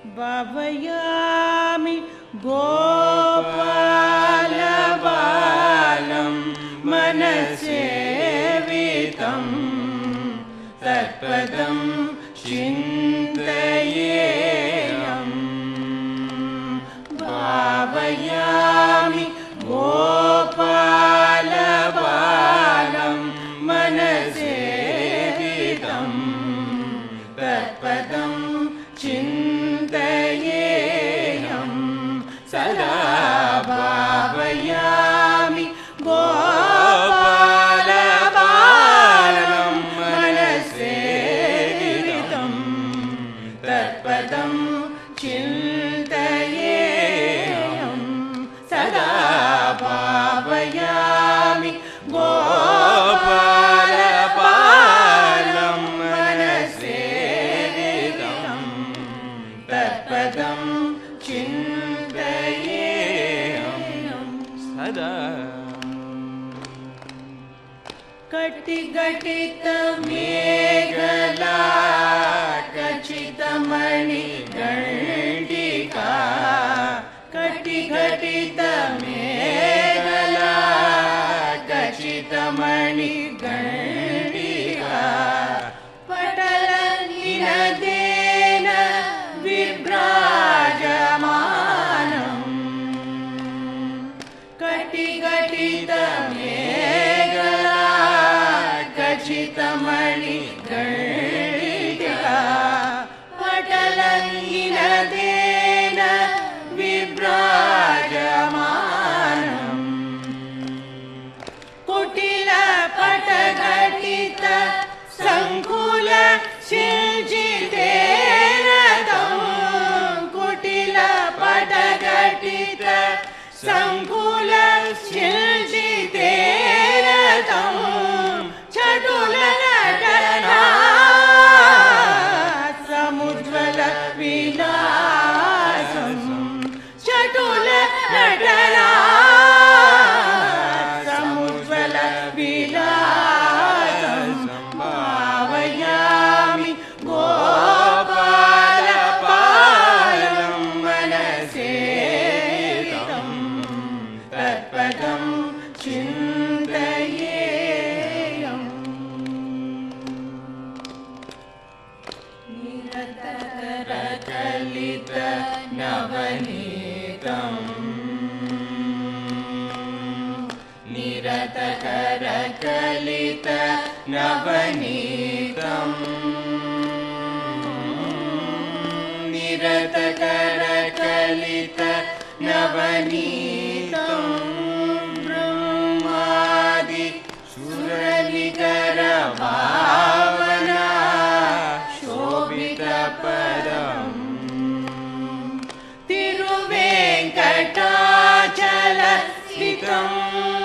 भावयामि गोपालबालं मनसेवितं तत्पदं चिन्तयेयं भावयामि गोपालबालं मनसेवितं तत्पदं चिन्तयेयं सदा भावयामि गोपालबालं मनसेवितं तत्पदं चिन्तयेयं सदा भावयामि गोपालबालं मनसेवितं तत्पदं चिन्तयेयं सदा कटिघटितमेघलाकचितमणिगण्डिका कटिघटितमेघलाकचितमणिगण्डिका पटलनिनदेन विभ्राजमानम् कटिघटितमेघलाकचितमणिगण्डिका पटलनिनदेन विभ्राजमानम् कुटिलपटघटित सङ्कुल शिल्जितेन तं कुटिलपटघटित सङ्कुल शिल्जितेन तं चटुलनटना समुज्ज्वल विलासं चटुलनटना समुज्ज्वल विलासं भावयामि गोपालबालं मनसेवितं तत्पदं चिन्तयेयम् निरतकरकलितनवनीतं निरतकरकलितनवनीतं निरतकरकलितनवनीतं ब्रह्मादि सुरनिकरभावना शोभितपदम् तिरुवेङ्कटाचलस्थितं